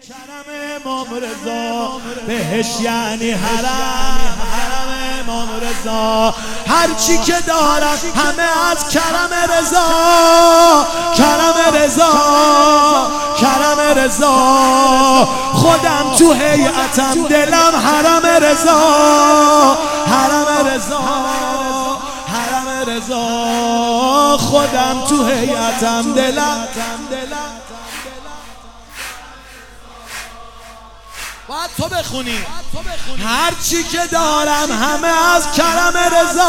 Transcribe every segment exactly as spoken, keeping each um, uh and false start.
کرم امام رضا بهش یعنی حرم، حرم امام رضا. هرچی که دارم همه از کرم رضا، کرم رضا، کرم رضا. خودم تو هیئتم دلم حرم رضا، حرم رضا، حرم رضا. خودم تو هیئتم دلم باید تو بخونی. هرچی که دارم همه از کرم رضا.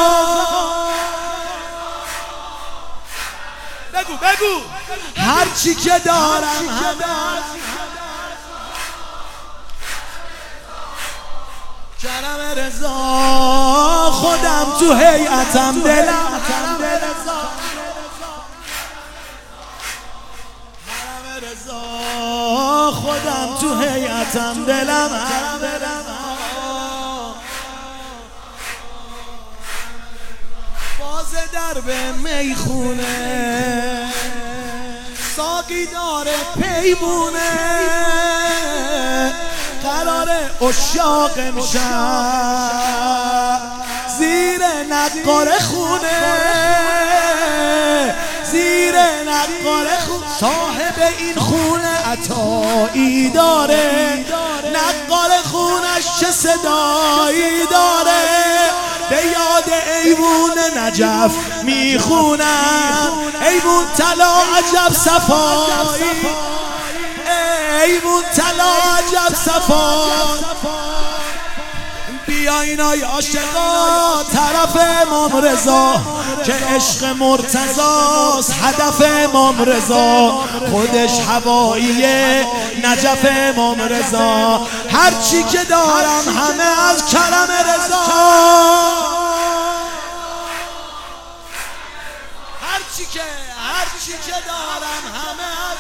بگو بگو. هرچی که دارم همه از کرم رضا. خودم تو هیئتم دلم کرم رضا، حرم رضا. خودم تو هیئتم دلم حرم رضا. باز درب میخونه ساقی داره پیمونه، قرار اشاق امشب زیر نقاره خونه، زیر نقاره خونه. صاحب این خونه عطایی داره، نقاره خونش چه صدایی داره. به یاد ایوون نجف میخونم، ایوون طلا عجب صفایی، ایوون طلا عجب صفایی. بیاین ای عاشقا طرف امام رضا که عشق مرتضاست هدف امام رضا. خودش هواییه نجف امام رضا. هرچی که دارم همه از کرم رضا، هرچی که هرچی که دارم همه از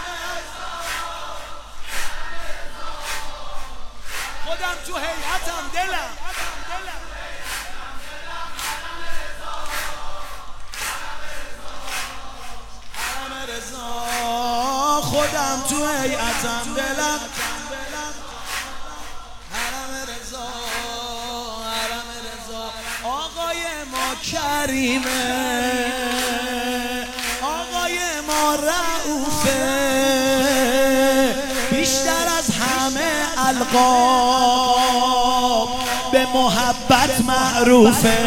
خودم تو هیئتم دلم حرم رضا. خودم تو هیئتم دلم حرم رضا، حرم رضا. آقای ما کریمه، آقای ما رؤوفه، بیشتر از همه القاب به محبت معروفه،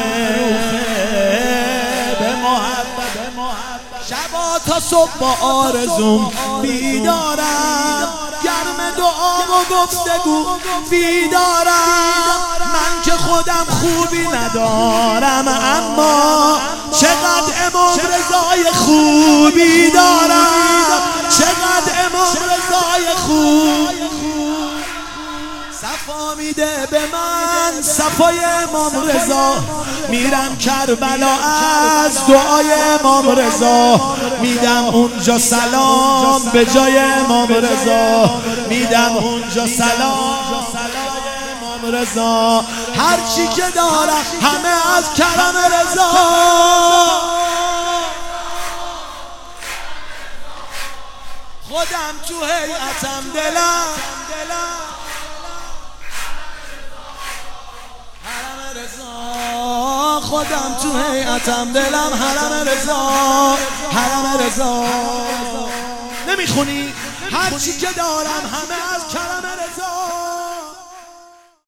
به محبت، به محبت. شبا تا صبح با آرزوم بیدارم، گرم دعا و گفتگو بیدارم. من که خودم خوبی ندارم اما چقدر امام رضای خوبی دارم، چقدر امام رضای خوب. صفا میده به من صفای امام رضا، میرم کربلا از دعای امام رضا، میدم اونجا سلام به جای امام رضا، میدم اونجا سلام امام رضا. هرچی که دارم همه از کرم رضا. خودم تو هیئتم دلم حرم رضا. خودم تو هیئتم دلم حرم رضا، حرم رضا. نمیخونی؟ هرچی که دارم همه از کرم